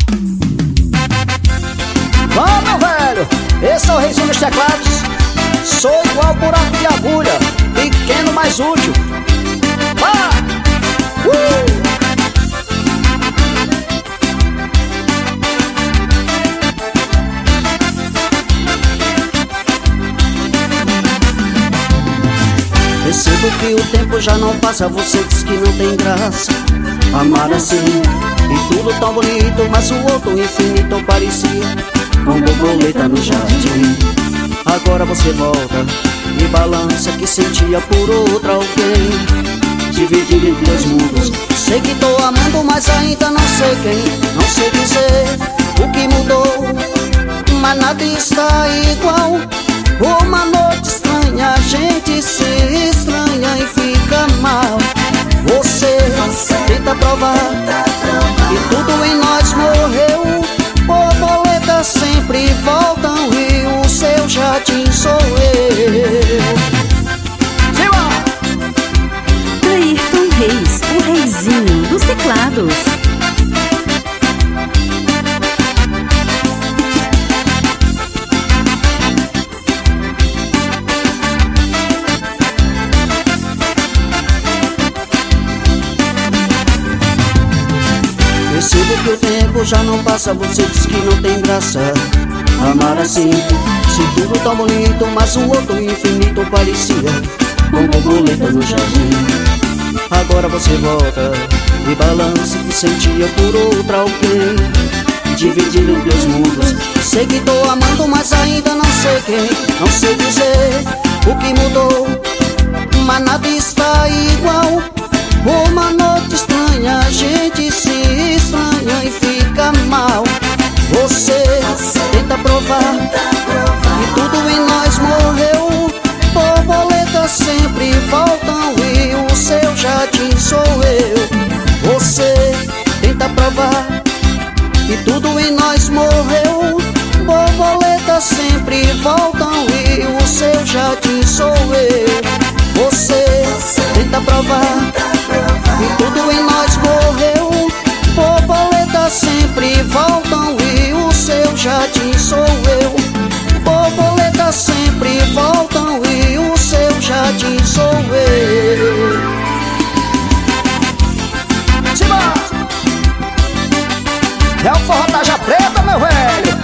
Vamos, meu velho, esse é o reizinho dos teclados. Sou igual buraco de agulha, pequeno mais útil. Vai! Percebo que o tempo já não passa, você diz que não tem graça. Amar assim, e tudo tão bonito, mas o outro infinito parecia com borboleta no jardim. Agora você volta e balança que sentia por outra alguém, dividido em dois mundos. Sei que tô amando, mas ainda não sei quem. Não sei dizer o que mudou, mas nada está igual. Uma noite estranha, a gente se estranha e fica mal. Você tenta provar que tudo em nós morreu. Borboletas sempre voltam e o seu jardim sou eu. Cleirton Reis, o reizinho dos teclados. Percebo que o tempo já não passa, você diz que não tem graça. Amar assim, se tudo tão bonito, mas o outro infinito parecia com borboleta no jardim. Agora você volta e balança que sentia por outra alguém, dividido em dois mundos. Sei que tô amando, mas ainda não sei quem. Não sei dizer o que mudou, mas nada está igual. Uma noite estranha, a gente se estranha e fica mal. Você tenta provar que tudo em nós morreu. Borboletas sempre voltam e o seu jardim sou eu. Você tenta provar que tudo em nós morreu. Borboletas sempre voltam e o seu jardim sou eu. Você tenta provar que tudo em nós morreu. Borboletas sempre voltam e o seu jardim sou eu. Borboletas sempre voltam e o seu jardim sou eu. Simba! É o forró Taja Preta, meu velho.